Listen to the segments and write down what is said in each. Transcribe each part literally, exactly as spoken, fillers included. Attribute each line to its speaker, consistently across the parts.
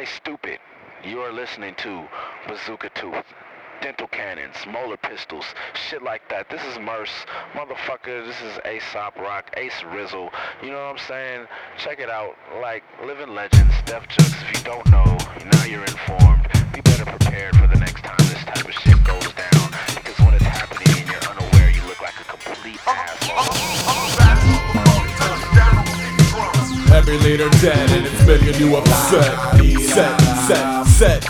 Speaker 1: Hey, stupid. You are listening to Bazooka Tooth, dental cannons, molar pistols, shit like that. This is Merce, motherfucker. This is Aesop Rock, Ace Rizzle. You know what I'm saying? Check it out. Like living legends, Def Jux. If you don't know, now you're informed. Be better prepared for the next time this type of shit goes down. Because when it's happening and you're unaware, you look like a complete asshole.
Speaker 2: Every leader dead and it's making you upset. Set, set, set.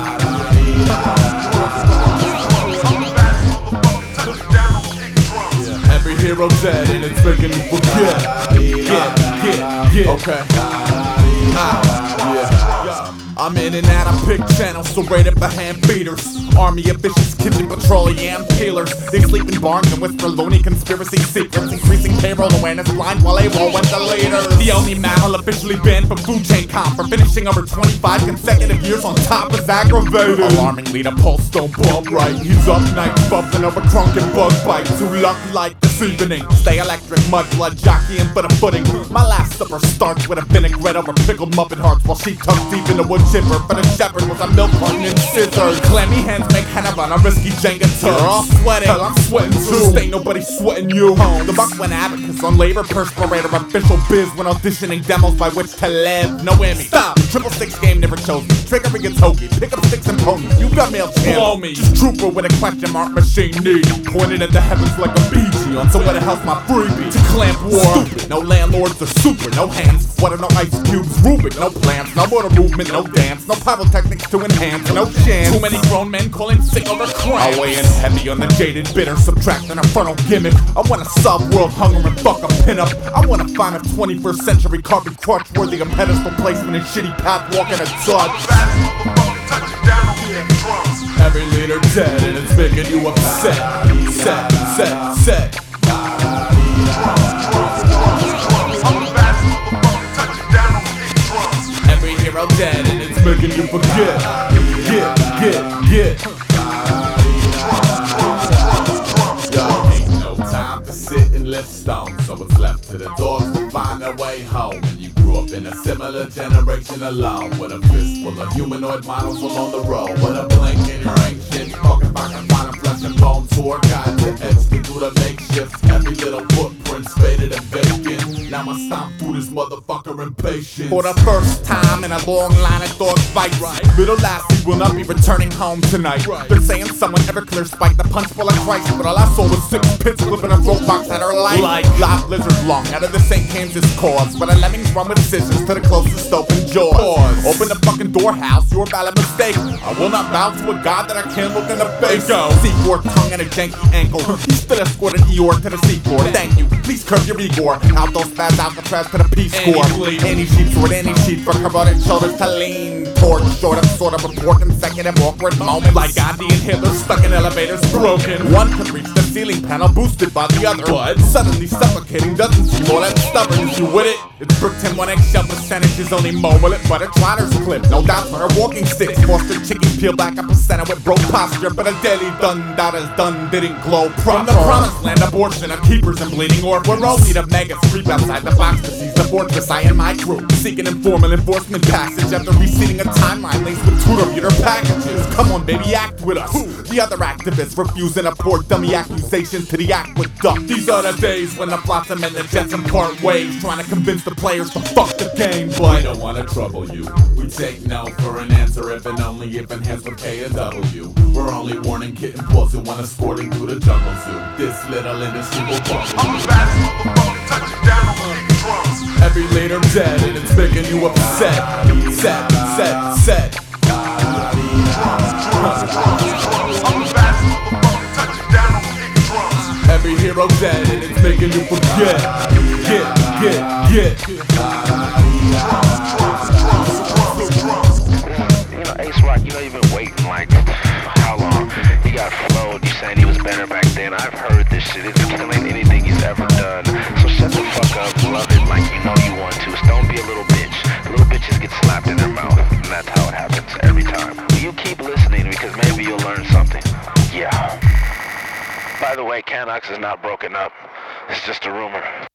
Speaker 2: Every hero dead and it's making you forget. Get, get, get. Okay. Ah, yeah. I'm in and out of pick channels, so rated by hand beaters. Army of vicious kids and petroleum peelers. They sleep in barns and whisper loony conspiracy secrets. Increasing payroll awareness, blind while they roll with the leaders. The only mammal officially banned from food chain comp for finishing over twenty-five consecutive years on top is aggravated. Alarming leader pulse don't bump right. He's up night bumping over crunk and bug bites. Who lucky like this evening? Stay electric, mud blood jockeying for the footing. My last supper starts with a vinaigrette over pickled muppet hearts while she tucks deep in the wood chipper. For the shepherd was a milk carton and scissors. Clammy hands make henna on a risky Jenga tub. You're all sweating, hell I'm sweating too. Ain't nobody sweating you home. The buck went abacus on labor perspirator. Official biz when auditioning demos by which to live. No Emmy. Stop. Triple six game never chose me. Trigger gets hokey. Pick up sticks and ponies. You got mail champ. Blow me. Just trooper with a question mark machine need. Pointed at the heavens like a B G on. So where the hell's my freebie? To clamp war. Stupid. No landlords or super. No hands. Water, no ice cubes. Rubik. No plants. No water movement. No dance. No pyrotechnics to enhance. No chance. Too many grown men calling sick over crime. I weigh in heavy on the jaded bitter. Subtract an infernal gimmick. I wanna solve world hunger and fuck a pinup. I wanna find a twenty-first century carbon crutch worthy of pedestal placement and shitty path walking a touch. Every leader dead and it's making you upset. Set, set, set. Every hero dead and it's making you forget. Get, get, get. Ain't no time to sit and lift stones, so it's left to the dogs to find their way home. And you grew up in a similar generation alone, with a fistful of humanoid models along the road. With a blink in your ancient talking about the fine flesh and bone tour guide to exit through the makeshifts. Every little footprint faded and vacant. Now I stomp through this motherfucker impatient. For the first time in a long line of dog fights, right. Little lassie will not be returning home tonight. Right. They're saying someone Everclear spiked the punch full of Christ, but all I saw was six pits flipping a rope box at her life. Like live lizard lung out of the Saint James's cause, but the lemmings run with scissors to the closest open jaws. Pause. Open the fucking door, house, your valid mistake. I will not bow to a god that I can't look in the face. Go. C four tongue and a janky ankle. He still escorted Eeyore to the seafloor. Thank you. Please curb your Igor. Out those fast Alcatraz to the Peace Corps. Any sheep sword, any sheep for carotid shoulders to lean toward. Short of sort of report consecutive awkward moments. Like Gandhi and Hitler stuck in elevators broken. One could reach the ceiling panel boosted by the other, but suddenly suffocating doesn't seem all that stubborn. Is you with it? It's bricked in one eggshell percentages only mobile it, but a trotter's clip. No doubt for her walking sticks. Foster chickens peel back a percent with broke posture, but a daily done that is done didn't glow proper. From the promised land, abortion of keepers and bleeding orb. We're only the mega creep outside the box to seize the fortress. I and my crew seeking informal enforcement passage after receiving a timeline laced with tutor packages. Come on, baby, act with us. The other activists refusing to pour dummy accusations to the aqueduct. These are the days when the Flotsam and the Jetsam part ways, trying to convince the players to fuck the game. But we don't wanna trouble you. We take no for an answer if and only if enhanced with K and W. We're only warning kitten pulls who wanna sporting through the jungle zoo. This little industry will fuck you. Every leader dead and it's making you upset. Set, set, set. Every hero dead and it's making you forget. Get, get, get.
Speaker 1: You know, Ace Rock, you know you've been waiting like how long? He got flowed, you saying he was better back then. I've heard this shit, it's killing anything he's ever done. So shut the fuck up, love it like you know you want to. So don't be a little bitch. Little bitches get slapped in their mouth, and that's how it happens every time. But you keep listening because maybe you'll learn something. Yeah. By the way, Canox is not broken up. It's just a rumor.